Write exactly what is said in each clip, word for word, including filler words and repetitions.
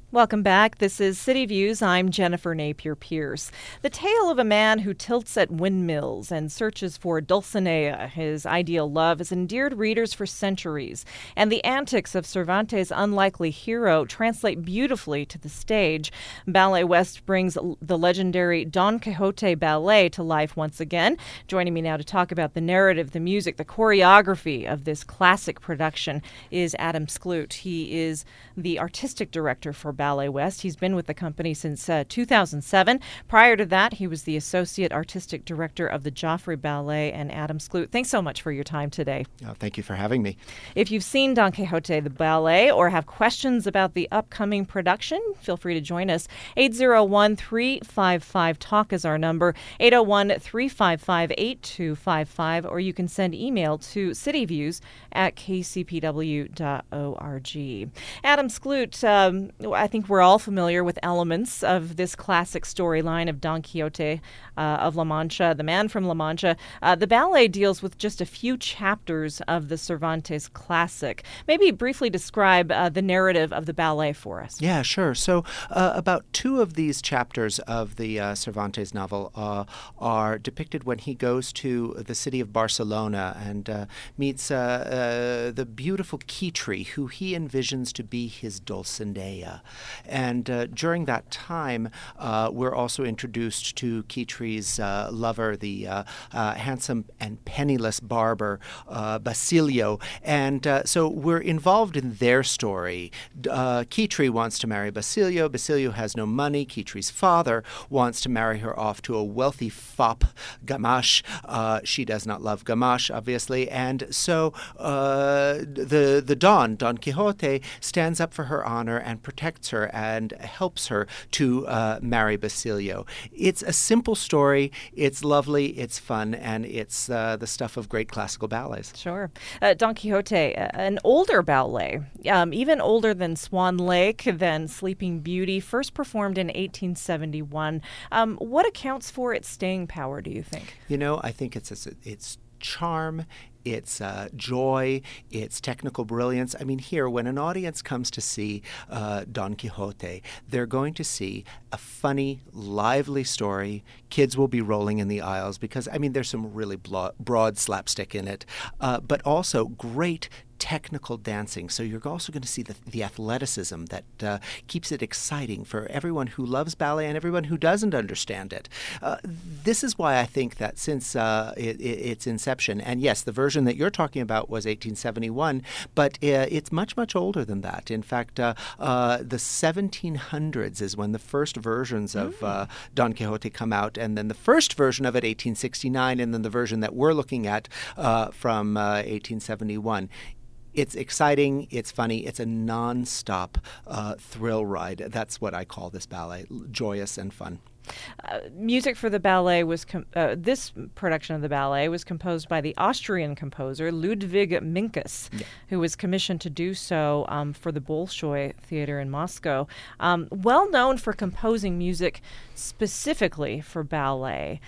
Welcome back. This is City Views. I'm Jennifer Napier-Pierce. The tale of a man who tilts at windmills and searches for Dulcinea, his ideal love, has endeared readers for centuries, and the antics of Cervantes' unlikely hero translate beautifully to the stage. Ballet West brings the legendary Don Quixote ballet to life once again. Joining me now to talk about the narrative, the music, the choreography of this classic production is Adam Skloot. He is the artistic director for Ballet West. He's been with the company since uh, two thousand seven. Prior to that, he was the associate artistic director of the Joffrey Ballet. And Adam Skloot, thanks so much for your time today. Oh, thank you for having me. If you've seen Don Quixote the ballet or have questions about the upcoming production, feel free to join us. eight oh one, three five five, talk is our number, eight oh one, three five five, eight two five five, or you can send email to cityviews at k c p w dot org. Adam Skloot, um, I think we're all familiar with elements of this classic storyline of Don Quixote uh, of La Mancha, the man from La Mancha. Uh, the ballet deals with just a few chapters of the Cervantes classic. Maybe briefly describe uh, the narrative of the ballet for us. Yeah, sure. So uh, about two of these chapters of the uh, Cervantes novel uh, are depicted when he goes to the city of Barcelona and uh, meets uh, uh, the beautiful Kitri, who he envisions to be his Dulcinea. And uh, during that time, uh, we're also introduced to Kitri's uh, lover, the uh, uh, handsome and penniless barber, uh, Basilio. And uh, so we're involved in their story. Uh, Kitri wants to marry Basilio. Basilio has no money. Kitri's father wants to marry her off to a wealthy fop, Gamache. Uh, she does not love Gamache, obviously. And so uh, the, the Don, Don Quixote, stands up for her honor and protects her and helps her to uh, marry Basilio. It's a simple story. It's lovely. It's fun. And it's uh, the stuff of great classical ballets. Sure. Uh, Don Quixote, uh, an older ballet, um, even older than Swan Lake, than Sleeping Beauty, first performed in eighteen seventy-one. Um, what accounts for its staying power, do you think? You know, I think it's it's, it's charm, its uh, joy, its technical brilliance. I mean, here, when an audience comes to see uh, Don Quixote, they're going to see a funny, lively story. Kids will be rolling in the aisles because, I mean, there's some really blo- broad slapstick in it, uh, but also great technical dancing. So you're also going to see the, the athleticism that uh, keeps it exciting for everyone who loves ballet and everyone who doesn't understand it. Uh, this is why I think that since uh, it, it, its inception, and yes, the version that you're talking about was eighteen seventy-one, but uh, it's much, much older than that. In fact, uh, uh, the seventeen hundreds is when the first versions of mm. uh, Don Quixote come out, and then the first version of it, eighteen sixty-nine, and then the version that we're looking at uh, from uh, eighteen seventy-one. It's exciting, it's funny, it's a non-stop uh, thrill ride. That's what I call this ballet, joyous and fun. Uh, music for the ballet was, com- uh, this production of the ballet was composed by the Austrian composer Ludwig Minkus, yeah. who was commissioned to do so um, for the Bolshoi Theater in Moscow. Um, well known for composing music specifically for ballet.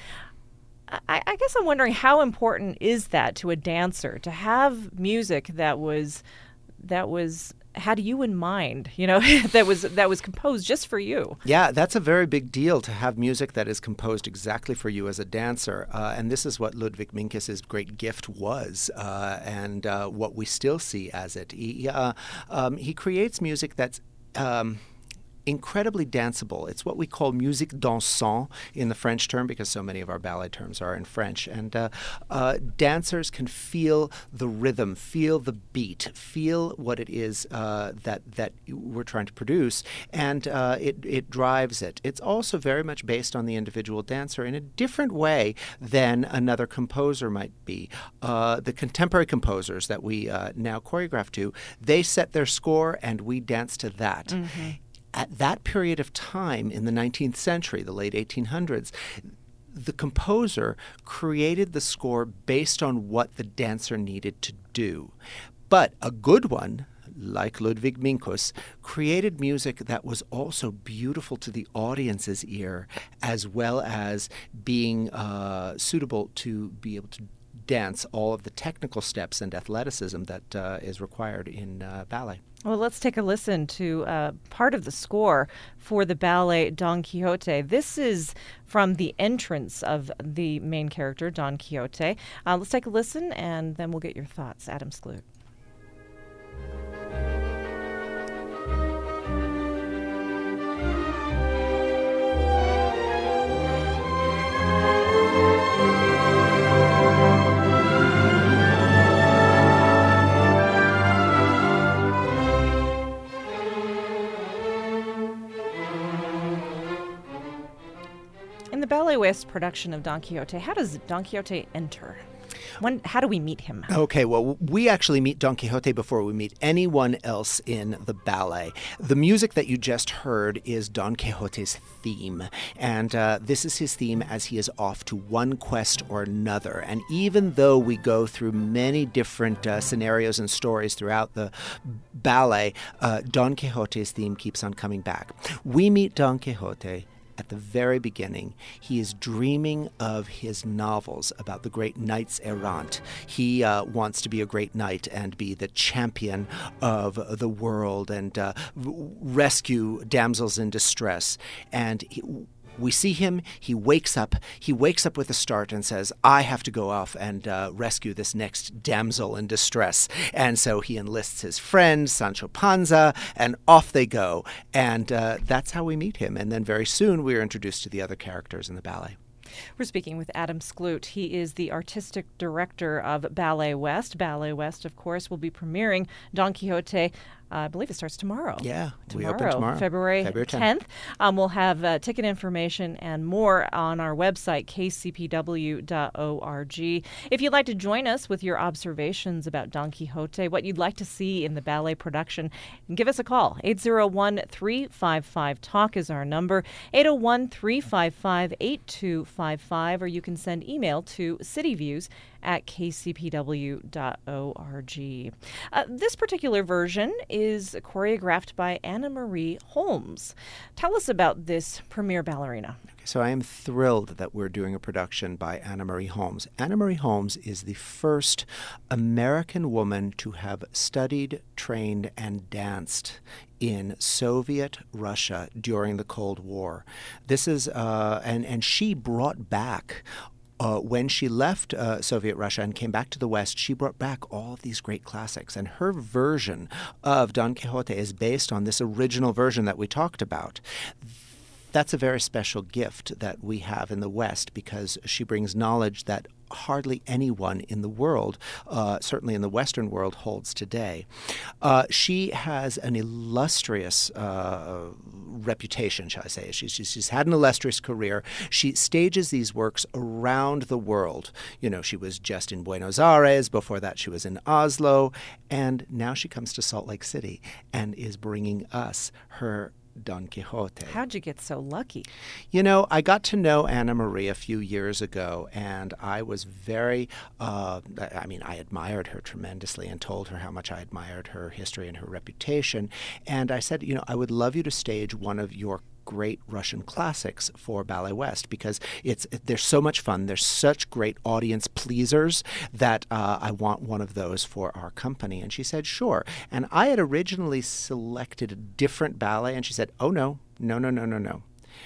I, I guess I'm wondering, how important is that to a dancer to have music that was that was had you in mind, you know, that was that was composed just for you? Yeah, that's a very big deal to have music that is composed exactly for you as a dancer. Uh, and this is what Ludwig Minkus's great gift was, uh, and uh, what we still see as it. He, uh, um, he creates music that's Um, incredibly danceable. It's what we call musique dansante in the French term, because so many of our ballet terms are in French. And uh, uh, dancers can feel the rhythm, feel the beat, feel what it is uh, that that we're trying to produce, and uh, it, it drives it. It's also very much based on the individual dancer in a different way than another composer might be. Uh, the contemporary composers that we uh, now choreograph to, they set their score and we dance to that. Mm-hmm. At that period of time in the nineteenth century, the late eighteen hundreds, the composer created the score based on what the dancer needed to do. But a good one, like Ludwig Minkus, created music that was also beautiful to the audience's ear, as well as being uh, suitable to be able to dance all of the technical steps and athleticism that uh, is required in uh, ballet. Well, let's take a listen to uh, part of the score for the ballet Don Quixote. This is from the entrance of the main character, Don Quixote. Uh, let's take a listen, and then we'll get your thoughts. Adam Skloot. In the Ballet West production of Don Quixote, how does Don Quixote enter? When, how do we meet him? Okay, well, we actually meet Don Quixote before we meet anyone else in the ballet. The music that you just heard is Don Quixote's theme, and uh, this is his theme as he is off to one quest or another. And even though we go through many different uh, scenarios and stories throughout the ballet, uh, Don Quixote's theme keeps on coming back. We meet Don Quixote at the very beginning. He is dreaming of his novels about the great knights errant. He uh, wants to be a great knight and be the champion of the world and uh, rescue damsels in distress. And he, we see him, he wakes up, he wakes up with a start and says, I have to go off and uh, rescue this next damsel in distress. And so he enlists his friend, Sancho Panza, and off they go. And uh, that's how we meet him. And then very soon we are introduced to the other characters in the ballet. We're speaking with Adam Skloot. He is the artistic director of Ballet West. Ballet West, of course, will be premiering Don Quixote. Uh, I believe it starts tomorrow. Yeah, tomorrow, we open tomorrow. February, February tenth. tenth. Um, we'll have uh, ticket information and more on our website, k c p w dot org. If you'd like to join us with your observations about Don Quixote, what you'd like to see in the ballet production, give us a call. eight oh one, three five five, talk is our number, eight oh one, three five five, eight two five five, or you can send email to cityviews at k c p w dot org. Uh, this particular version is choreographed by Anna Marie Holmes. Tell us about this premiere ballerina. So I am thrilled that we're doing a production by Anna Marie Holmes. Anna Marie Holmes is the first American woman to have studied, trained, and danced in Soviet Russia during the Cold War. This is, uh, and, and she brought back Uh, when she left uh, Soviet Russia and came back to the West, she brought back all of these great classics. And her version of Don Quixote is based on this original version that we talked about. That's a very special gift that we have in the West because she brings knowledge that hardly anyone in the world, uh, certainly in the Western world, holds today. Uh, she has an illustrious uh, reputation, shall I say. She's, she's, she's had an illustrious career. She stages these works around the world. You know, she was just in Buenos Aires. Before that, she was in Oslo. And now she comes to Salt Lake City and is bringing us her Don Quixote. How'd you get so lucky? You know, I got to know Anna Marie a few years ago, and I was very, uh, I mean, I admired her tremendously and told her how much I admired her history and her reputation. And I said, you know, I would love you to stage one of your great Russian classics for Ballet West because it's they're so much fun. They're such great audience pleasers that uh, I want one of those for our company. And she said, sure. And I had originally selected a different ballet, and she said, oh, no, no, no, no, no, no.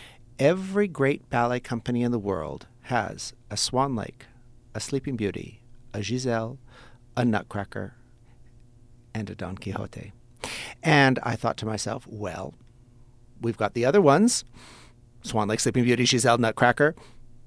Every great ballet company in the world has a Swan Lake, a Sleeping Beauty, a Giselle, a Nutcracker, and a Don Quixote. And I thought to myself, well, we've got the other ones, Swan Lake, Sleeping Beauty, Giselle, Nutcracker.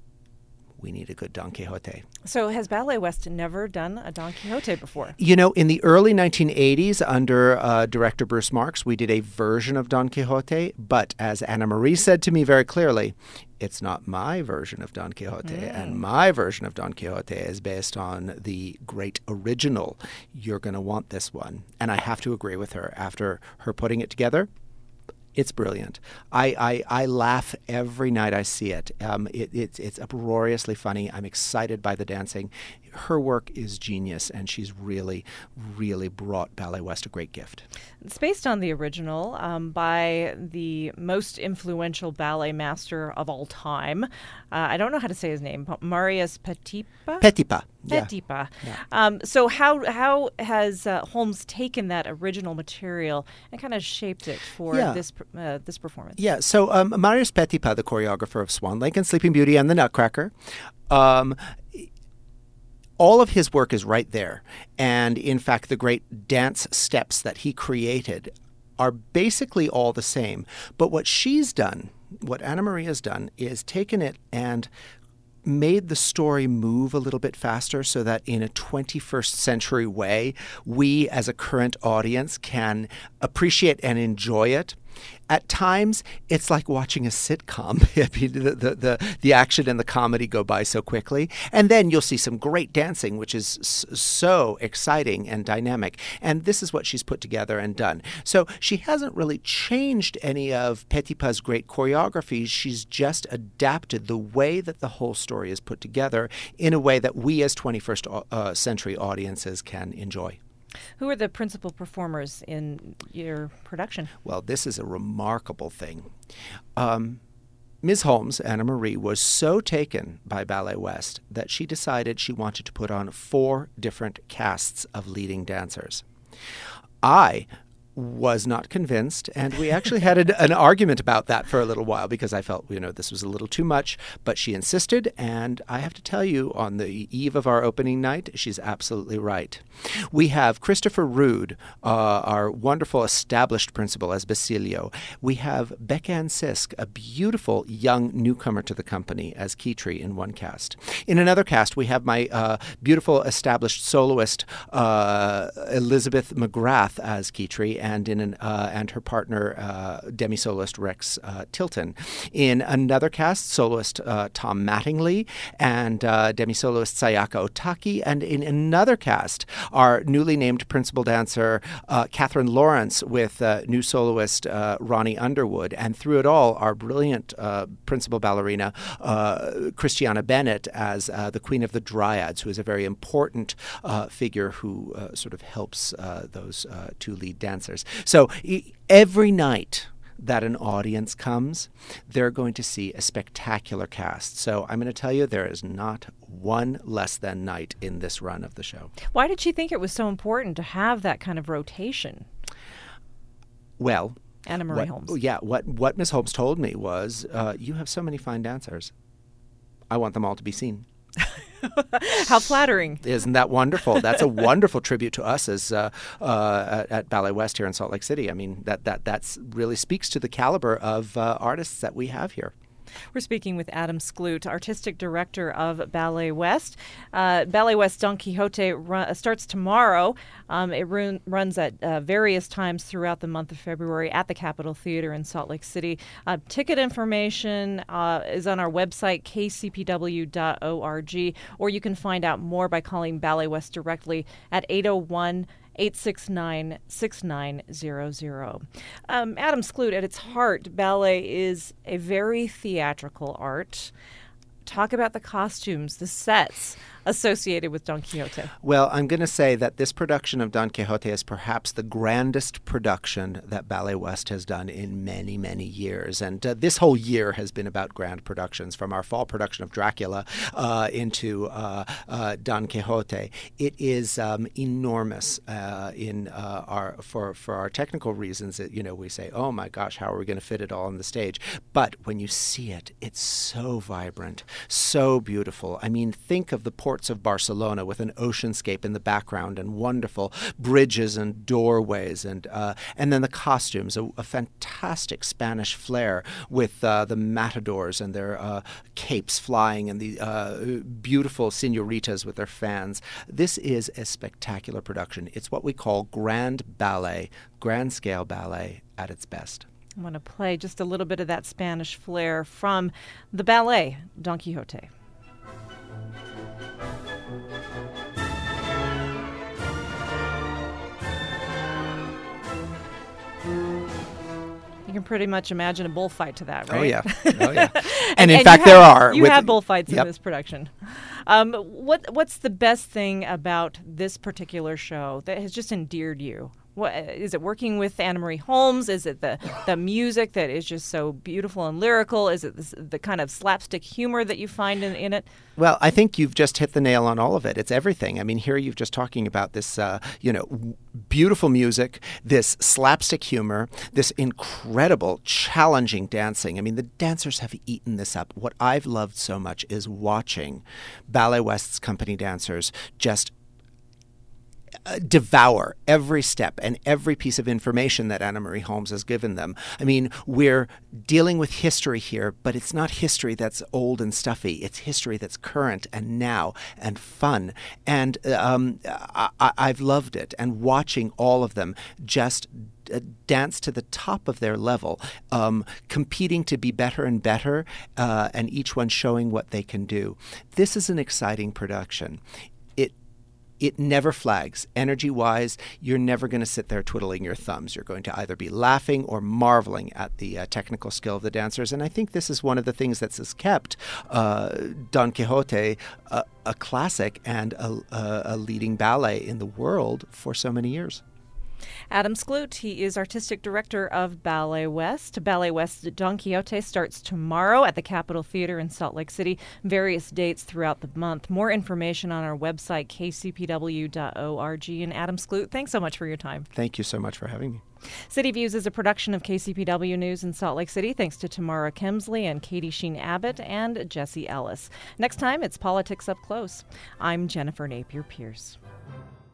We need a good Don Quixote. So has Ballet West never done a Don Quixote before? You know, in the early nineteen eighties, under uh, director Bruce Marks, we did a version of Don Quixote. But as Anna Marie said to me very clearly, it's not my version of Don Quixote. Mm. And my version of Don Quixote is based on the great original. You're going to want this one. And I have to agree with her. After her putting it together, it's brilliant. I, I, I laugh every night I see it. Um, it, it. It's uproariously funny. I'm excited by the dancing. her work is genius, and she's really, really brought Ballet West a great gift. It's based on the original um, by the most influential ballet master of all time. Uh, I don't know how to say his name. Marius Petipa? Petipa. Yeah. Petipa. Yeah. Um, so how how has uh, Holmes taken that original material and kind of shaped it for Yeah. this uh, this performance? Yeah, so um, Marius Petipa, the choreographer of Swan Lake and Sleeping Beauty and The Nutcracker, um, all of his work is right there. And in fact, the great dance steps that he created are basically all the same. But what she's done, what Anna Maria's done, is taken it and made the story move a little bit faster so that in a twenty-first century way, we as a current audience can appreciate and enjoy it. At times, it's like watching a sitcom. I mean, the, the, the, the action and the comedy go by so quickly. And then you'll see some great dancing, which is s- so exciting and dynamic. And this is what she's put together and done. So she hasn't really changed any of Petipa's great choreography. She's just adapted the way that the whole story is put together in a way that we as twenty-first uh, century audiences can enjoy. Who are the principal performers in your production? Well, this is a remarkable thing. Um, Miz Holmes, Anna Marie, was so taken by Ballet West that she decided she wanted to put on four different casts of leading dancers. I was not convinced, and we actually had an, an argument about that for a little while because I felt, you know, this was a little too much, but she insisted, and I have to tell you, on the eve of our opening night, she's absolutely right. We have Christopher Rood, uh, our wonderful established principal, as Basilio. We have Beck-Ann Sisk, a beautiful young newcomer to the company, as Kitri in one cast. In another cast, we have my uh, beautiful established soloist, uh, Elizabeth McGrath, as Kitri, and in an, uh, and her partner, uh, demi-soloist Rex uh, Tilton. In another cast, soloist uh, Tom Mattingly and uh, demi-soloist Sayaka Otaki. And in another cast, our newly named principal dancer, uh, Catherine Lawrence, with uh, new soloist uh, Ronnie Underwood. And through it all, our brilliant uh, principal ballerina, uh, Christiana Bennett, as uh, the Queen of the Dryads, who is a very important uh, figure who uh, sort of helps uh, those uh, two lead dancers. So e- every night that an audience comes, they're going to see a spectacular cast. So I'm going to tell you, there is not one less than night in this run of the show. Why did she think it was so important to have that kind of rotation? Well, Anna Marie what, Holmes. Yeah, what, what Miss Holmes told me was, uh, you have so many fine dancers. I want them all to be seen. How flattering. Isn't that wonderful? That's a wonderful tribute to us as uh, uh, at, at Ballet West here in Salt Lake City. I mean, that that that's really speaks to the caliber of uh, artists that we have here. We're speaking with Adam Skloot, Artistic Director of Ballet West. Uh, Ballet West Don Quixote run, starts tomorrow. Um, it run, runs at uh, various times throughout the month of February at the Capitol Theater in Salt Lake City. Uh, ticket information uh, is on our website, k c p w dot org, or you can find out more by calling Ballet West directly at eight oh one, eight six nine, six nine zero zero. Um, Adam Skloot, at its heart, ballet is a very theatrical art. Talk about the costumes, the sets associated with Don Quixote. Well, I'm going to say that this production of Don Quixote is perhaps the grandest production that Ballet West has done in many, many years. And uh, this whole year has been about grand productions, from our fall production of Dracula uh, into uh, uh, Don Quixote. It is um, enormous uh, in uh, our for for our technical reasons. It, you know, we say, oh my gosh, how are we going to fit it all on the stage? But when you see it, it's so vibrant, so beautiful. I mean, think of the ports of Barcelona with an oceanscape in the background and wonderful bridges and doorways, and uh, and then the costumes, a, a fantastic Spanish flair with uh, the matadors and their uh, capes flying, and the uh, beautiful senoritas with their fans. This is a spectacular production. It's what we call grand ballet, grand scale ballet at its best. I want to play just a little bit of that Spanish flair from the ballet, Don Quixote. You can pretty much imagine a bullfight to that, right? Oh, yeah. Oh, yeah. and, and in and fact, you there have, are. You with- have bullfights yep. in this production. Um, what What's the best thing about this particular show that has just endeared you? What, is it working with Anna Marie Holmes? Is it the, the music that is just so beautiful and lyrical? Is it this, the kind of slapstick humor that you find in, in it? Well, I think you've just hit the nail on all of it. It's everything. I mean, here you've just talking about this, uh, you know, w- beautiful music, this slapstick humor, this incredible, challenging dancing. I mean, the dancers have eaten this up. What I've loved so much is watching Ballet West's company dancers just Uh, devour every step and every piece of information that Anna Marie Holmes has given them. I mean, we're dealing with history here, but it's not history that's old and stuffy. It's history that's current and now and fun. And um, I- I- I've loved it. And watching all of them just uh, dance to the top of their level, um, competing to be better and better, uh, and each one showing what they can do. This is an exciting production. It It never flags. Energy-wise, you're never going to sit there twiddling your thumbs. You're going to either be laughing or marveling at the uh, technical skill of the dancers. And I think this is one of the things that's has kept uh, Don Quixote a, a classic and a, a, a leading ballet in the world for so many years. Adam Skloot, he is artistic director of Ballet West. Ballet West Don Quixote starts tomorrow at the Capitol Theater in Salt Lake City, various dates throughout the month. More information on our website, k c p w dot org. And Adam Skloot, thanks so much for your time. Thank you so much for having me. City Views is a production of K C P W News in Salt Lake City, thanks to Tamara Kemsley and Katie Sheen Abbott and Jesse Ellis. Next time, it's Politics Up Close. I'm Jennifer Napier Pierce.